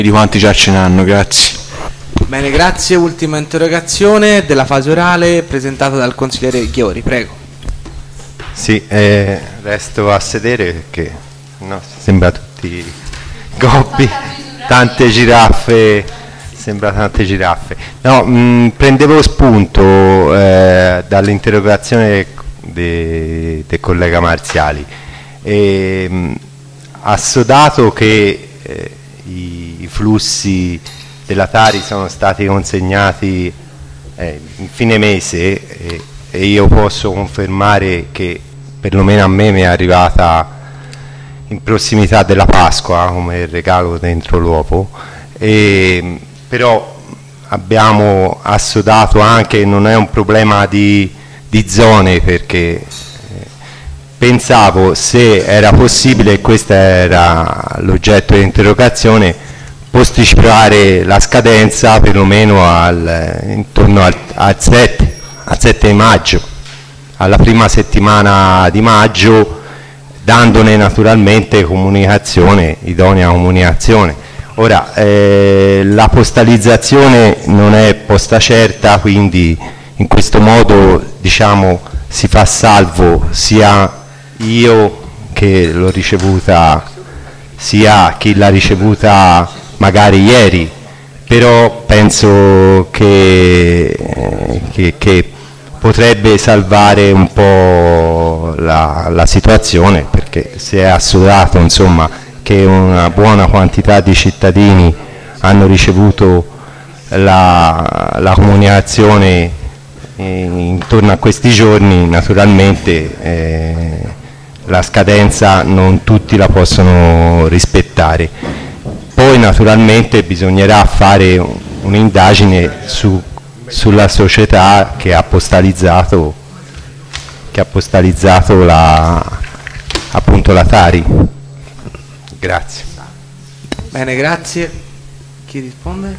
di quanti già ce n'hanno, grazie. Bene, grazie. Ultima interrogazione della fase orale presentata dal consigliere Ghiori, prego. Sì, resto a sedere perché sembra tutti gobbi, tante giraffe, sembra tante giraffe. No, prendevo spunto dall'interrogazione del collega Marziali. Assodato che i flussi della Tari sono stati consegnati in fine mese e io posso confermare che perlomeno a me mi è arrivata in prossimità della Pasqua come regalo dentro l'uovo, però abbiamo assodato anche, non è un problema di zone, perché pensavo, se era possibile, e questo era l'oggetto dell'interrogazione, posticipare la scadenza perlomeno intorno al 7 di maggio, alla prima settimana di maggio, dandone naturalmente comunicazione, idonea comunicazione. Ora, la postalizzazione non è posta certa, quindi in questo modo, diciamo, si fa salvo sia io che l'ho ricevuta, sia chi l'ha ricevuta magari ieri, però penso che potrebbe salvare un po' la situazione, perché si è assodato, insomma, che una buona quantità di cittadini hanno ricevuto la comunicazione intorno a questi giorni. Naturalmente la scadenza non tutti la possono rispettare. Poi naturalmente bisognerà fare un'indagine sulla società che ha postalizzato appunto la Tari. Grazie. Bene, grazie. Chi risponde?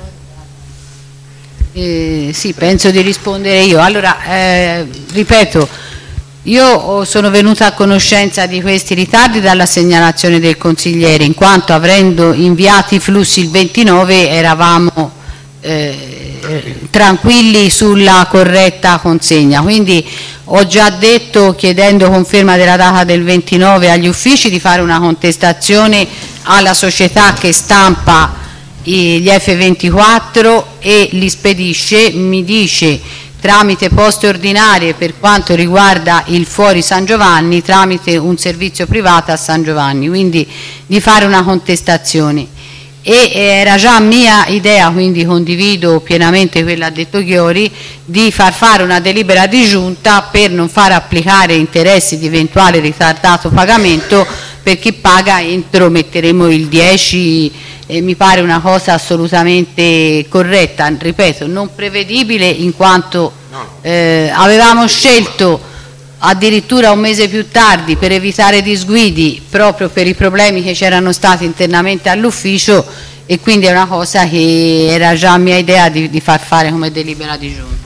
Sì, penso di rispondere io. Allora, ripeto, io sono venuta a conoscenza di questi ritardi dalla segnalazione del consigliere, in quanto, avendo inviato i flussi il 29, eravamo tranquilli sulla corretta consegna. Quindi ho già detto, chiedendo conferma della data del 29 agli uffici, di fare una contestazione alla società che stampa gli F24 e li spedisce. Mi dice, tramite poste ordinarie per quanto riguarda il fuori San Giovanni, tramite un servizio privato a San Giovanni, quindi di fare una contestazione. E era già mia idea, quindi condivido pienamente quella ha detto Ghiori, di far fare una delibera di giunta per non far applicare interessi di eventuale ritardato pagamento per chi paga entro, metteremo il 10, mi pare una cosa assolutamente corretta, ripeto, non prevedibile, in quanto avevamo scelto addirittura un mese più tardi per evitare disguidi, proprio per i problemi che c'erano stati internamente all'ufficio, e quindi è una cosa che era già mia idea di far fare come delibera di giunta.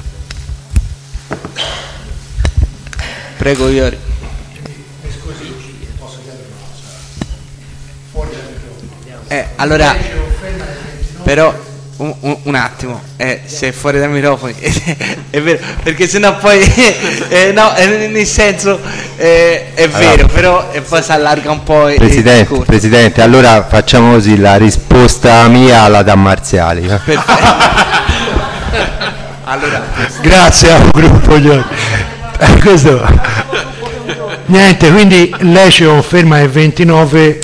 Prego, Iori. Allora, però un attimo, se è fuori dal microfono è vero, perché sennò poi no, nel senso è vero, però e poi si allarga un po' Presidente, allora facciamo così, la risposta mia la dà Marziali. Perfetto. Allora, grazie al gruppo questo. Niente, quindi lei ci conferma il 29.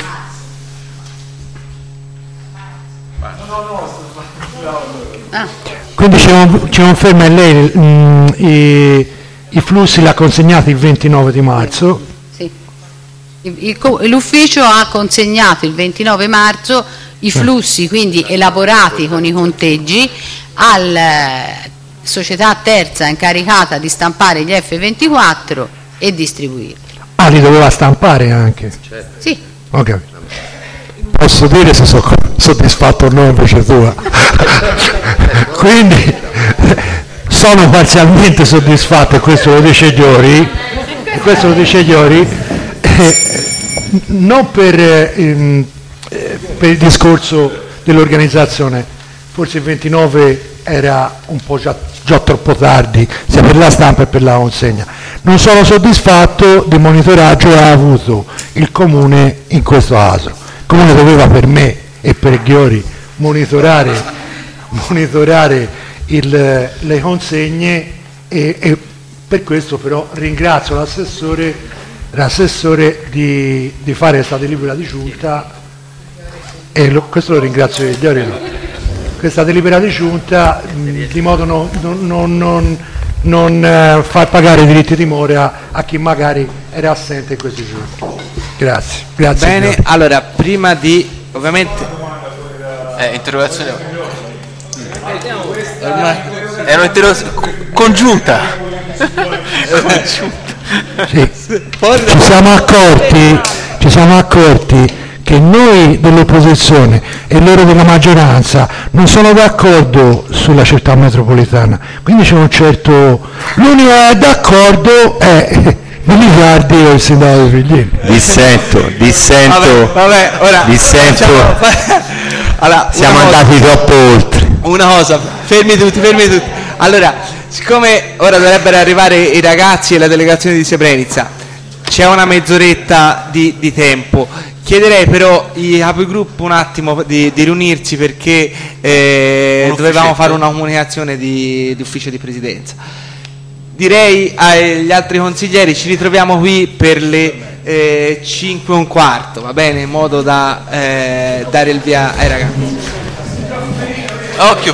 Quindi ci conferma lei i flussi li ha consegnati il 29 di marzo? Sì. L'ufficio ha consegnato il 29 marzo i flussi, quindi elaborati con i conteggi, alla società terza incaricata di stampare gli F24 e distribuirli. Ah, li doveva stampare anche? Sì. Ok. Posso dire se sono soddisfatto o no invece tua? Quindi sono parzialmente soddisfatto, e questo lo dice Ghiori, non per il discorso dell'organizzazione. Forse il 29 era un po' già troppo tardi, sia per la stampa e per la consegna. Non sono soddisfatto del monitoraggio che ha avuto il Comune in questo caso. Il Comune doveva, per me e per Ghiori, monitorare le consegne e per questo però ringrazio l'assessore di fare questa delibera di giunta e questo lo ringrazio di Ghiori. Questa delibera di giunta di modo non far pagare i diritti di mora a chi magari era assente in questi giorni. Grazie. Bene, allora prima di ovviamente interrogazione è congiunta. Sì. Ci siamo accorti che noi dell'opposizione e loro della maggioranza non sono d'accordo sulla città metropolitana, quindi c'è un certo... L'unico che è d'accordo è Miliardi e il sindaco di Figlini. Dissento. Vabbè, ora allora, Siamo andati troppo oltre. Una cosa, fermi tutti. Allora, siccome ora dovrebbero arrivare i ragazzi e la delegazione di Srebrenica, c'è una mezz'oretta di tempo. Chiederei però ai capigruppo un attimo di riunirsi perché dovevamo fare una comunicazione di ufficio di presidenza. Direi agli altri consiglieri ci ritroviamo qui per le 5:15, va bene? In modo da dare il via ai ragazzi. Occhio.